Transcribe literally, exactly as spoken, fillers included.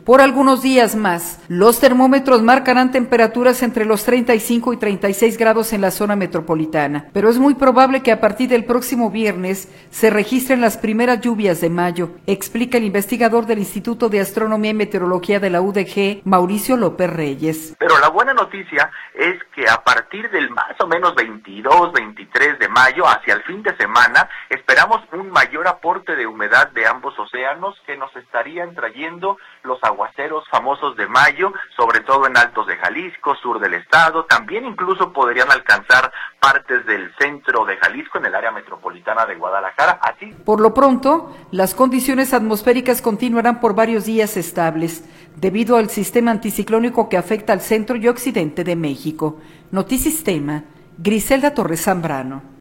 Por algunos días más, los termómetros marcarán temperaturas entre los treinta y cinco y treinta y seis grados en la zona metropolitana, pero es muy probable que a partir del próximo viernes se registren las primeras lluvias de mayo, explica el investigador del Instituto de Astronomía y Meteorología de la U D G, Mauricio López Reyes. Pero la buena noticia es que a partir del más o menos veintidós, veintitrés de mayo, hacia el fin de semana, esperamos un mayor aporte de humedad de ambos océanos que nos estarían trayendo los aguaceros famosos de mayo, sobre todo en altos de Jalisco, sur del estado, también incluso podrían alcanzar partes del centro de Jalisco, en el área metropolitana de Guadalajara, así. Por lo pronto, las condiciones atmosféricas continuarán por varios días estables, debido al sistema anticiclónico que afecta al centro y occidente de México. Notisistema, Griselda Torres Zambrano.